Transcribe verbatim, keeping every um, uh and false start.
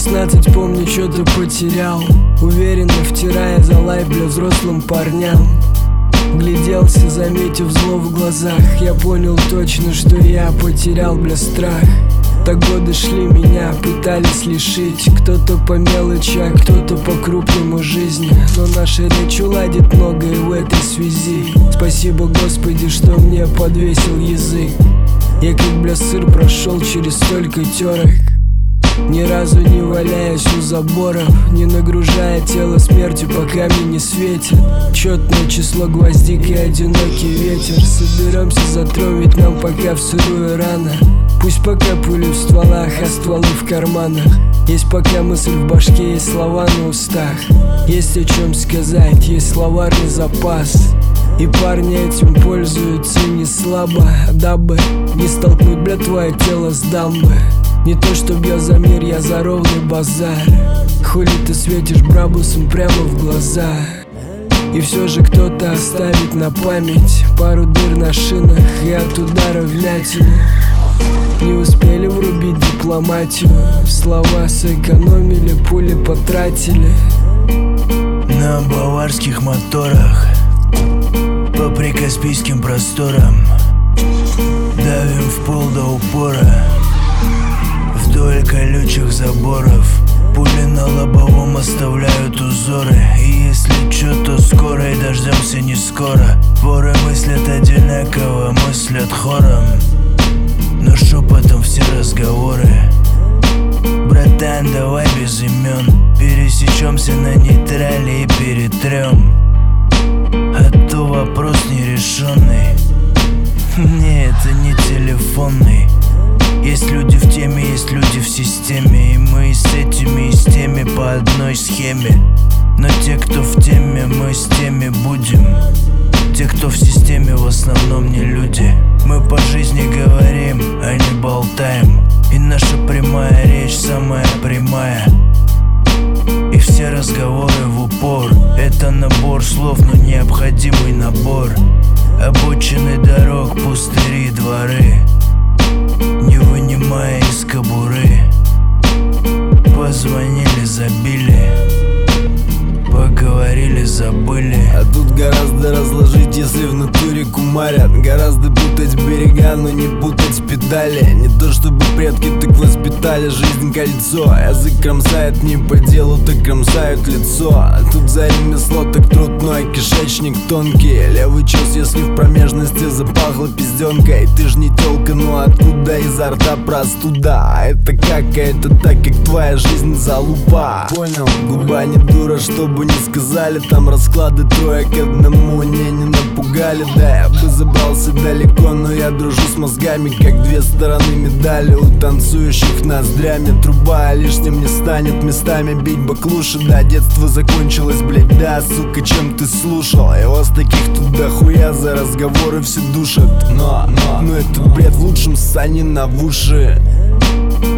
шестнадцать, помню, что-то потерял, уверенно втирая за лайф, бля, взрослым парням. Гляделся, заметив зло в глазах, я понял точно, что я потерял, бля, страх. Так годы шли, меня пытались лишить, кто-то по мелочи, а кто-то по крупному жизни. Но наша речь уладит многое в этой связи. Спасибо, Господи, что мне подвесил язык. Я как, бля, сыр прошел через столько терок, ни разу не валяясь у заборов, не нагружая тело смертью, пока мне не светит четное число гвоздик и одинокий ветер. Соберемся за трон, ведь нам пока в сырую рано. Пусть пока пули в стволах, а стволы в карманах. Есть пока мысль в башке, есть слова на устах. Есть о чем сказать, есть словарный запас. И парни этим пользуются не слабо, дабы не столкнуть, бля, твое тело с дамбы. Не то чтоб я за мир, я за ровный базар. Хули ты светишь брабусом прямо в глаза. И все же кто-то оставит на память пару дыр на шинах и от удара вмятины. Не успели врубить дипломатию, слова сэкономили, пули потратили. На баварских моторах по прикаспийским просторам давим в пол до упора. Вдоль колючих заборов пули на лобовом оставляют узоры. И если чё, то скоро и дождемся не скоро. Воры мыслят одинаково, мыслят хором, но шепотом все разговоры. Братан, давай без имен пересечемся на нейтрале и перетрем, а то вопрос нерешенный. Не, это не телефонный. Есть люди в теме, есть люди в системе, и мы и с этими, и с теми по одной схеме. Но те, кто в теме, мы с теми будем. Те, кто в системе, в основном не люди. Мы по жизни говорим, а не болтаем. И наша прямая речь самая прямая. И все разговоры в упор. Это набор слов, но необходимый набор. Обочины дорог, пустыри, дворы, не вынимая из кобуры. Позвонили, забили, поговорили, забыли. А тут гораздо разложить, если в натуре кумарят. Гораздо путать берега, но не путать педали. Не то чтобы предки так воспитали, жизнь кольцо. Язык кромсает не по делу, так кромсают лицо. А тут за ремесло так трудной, кишечник тонкий. Левый чес, если в промежности запахло пизденкой. Ты ж не тёлка, ну откуда изо рта простуда? А это как, а это так, как твоя жизнь залупа. Понял? Губа не дура, чтобы не сказали. Там расклады трое к одному, не, не напугали. Да, я бы забрался далеко, но я дружу с мозгами, как две стороны медали. У танцующих ноздрями труба лишним не станет. Местами бить баклуши, да, детство закончилось, блять, да, сука, чем ты слушал? И вас таких тут дохуя, за разговоры все душат. Но, но, но этот бред в лучшем ссани на в уши.